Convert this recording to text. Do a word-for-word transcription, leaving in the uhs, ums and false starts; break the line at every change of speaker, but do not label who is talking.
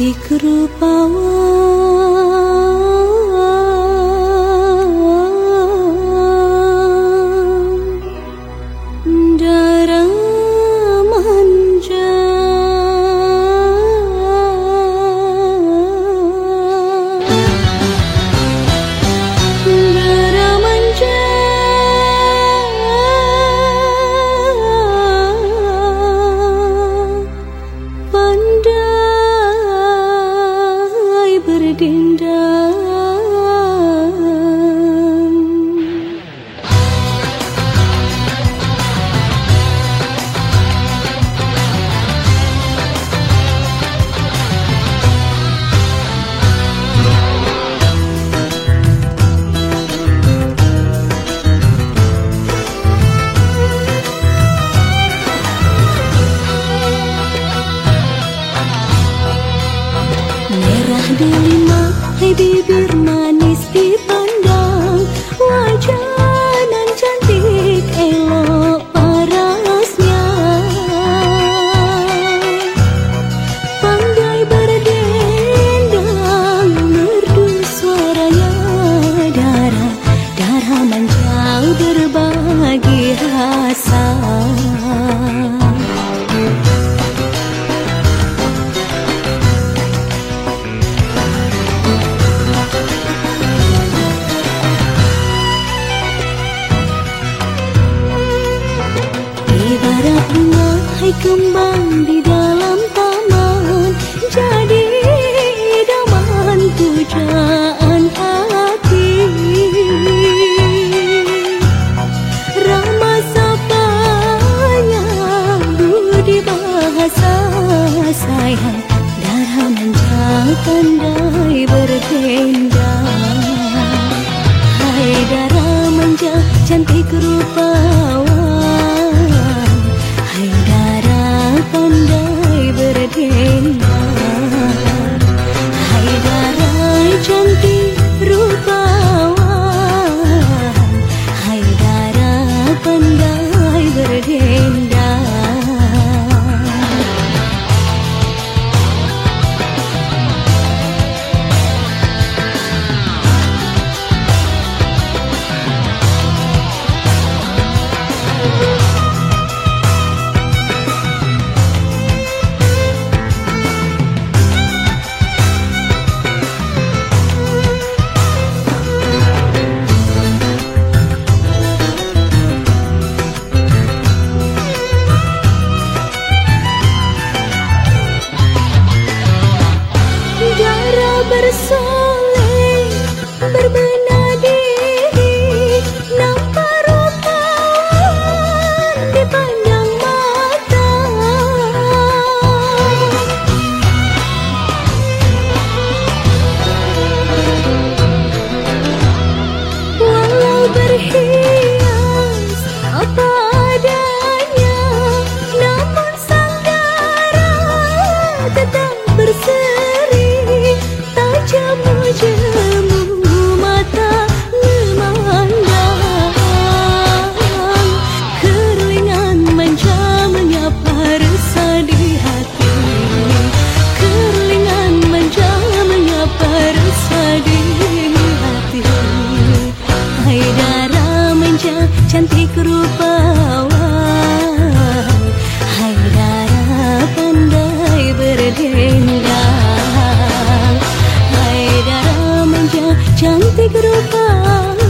cantik rupawan, darah manja, darah manja, pandai berdendam. Merah delima, hai bibir manis dipandang, wajah nan cantik elok parasnya, pandai berdendang, merdu suaranya, darah, darah manja berbagi rasa. Ibarat bunga, hai kembang di dalam taman, jadi idaman pujaan hati. Ramah sapanya, budi bahasa sayang, darah manja pandai berdendam. Hai darah manja, cantik rupawan, hai darah pandai berdendam. Hai darah cantik rupawan, hai darah pandai berdendam. Bersolek, berbenah diri, nampak rupawan dipandang mata. Walau berhias apa adanya, namun sang darah tetap berseri. Jemu-jemu mata memandang, keringan manja menyapa rasa di hati, keringan manja menyapa rasa di hati. Hai darah manja, cantik rupawan, hai darah pandai berdendam. Cantik rupa